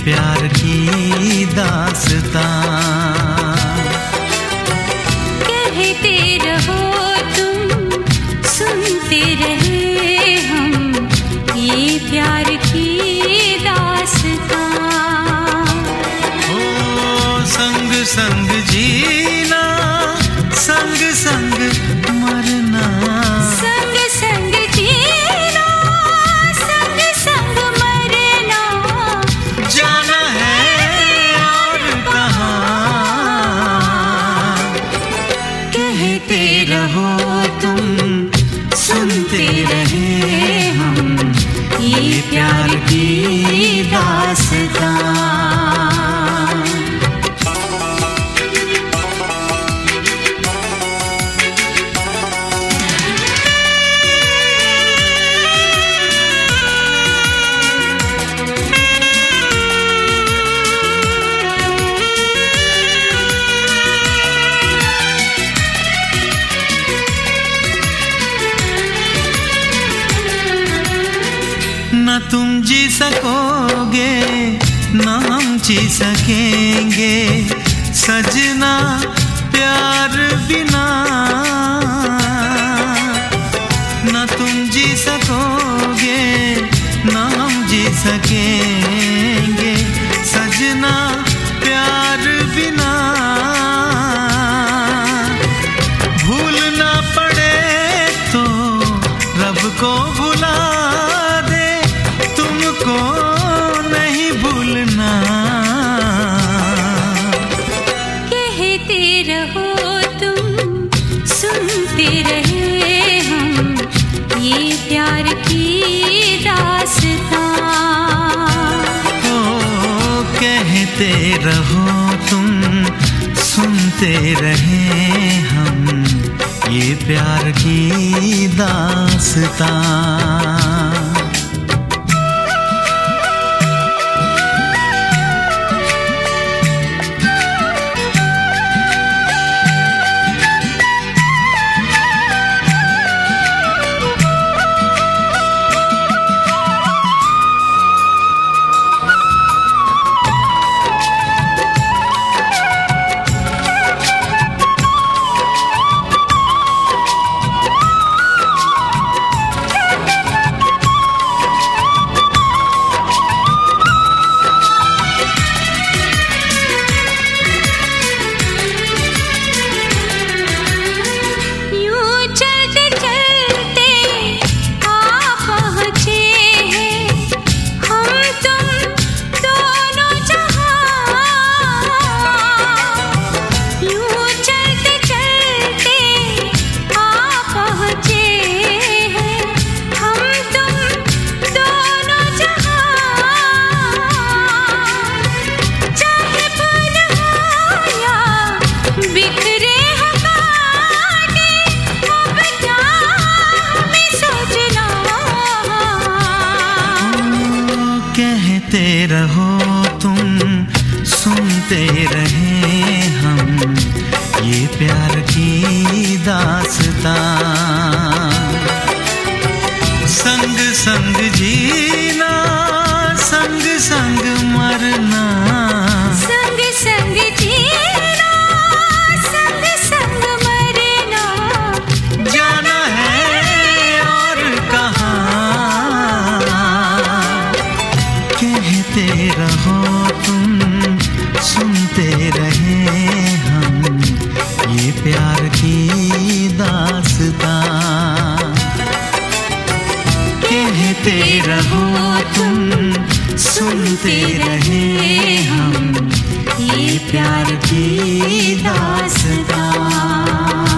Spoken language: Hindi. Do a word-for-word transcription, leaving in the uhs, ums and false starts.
प्यार की दास्तां। कहते रहो तुम, सुनते रहे हम, ये प्यार की दास्तां। ओ संग संग जीना, संग संग मरना, संग संग जीना, संग संग मरना, जाना है और कहाँ। कहते रहो तुम, सुनते रहे हम, ये प्यार की दास्तां। न तुम जी सकोगे न हम जी सकेंगे सजना प्यार बिना। न तुम जी सकोगे न हम जी सकेंगे सजना प्यार बिना। भूलना पड़े तो रब को भुला दे, तुमको नहीं भूलना। कहते रहो तुम, सुनते रहे हम, ये प्यार की दास्तां। ओ कहते रहो तुम, सुनते रहे हम, ये प्यार की दास्तां। कहते रहो तुम, सुनते रहे हम, ये प्यार की दास्तां। संग संग जीना, संग संग मरना, संग संग जीना, संग संग मरना, जाना है और कहाँ। कहते रहो तुम, सुनते रहे हम, ये प्यार की दास्तां। कहते रहो तुम, सुनते रहे हम, ये प्यार की दास्तां।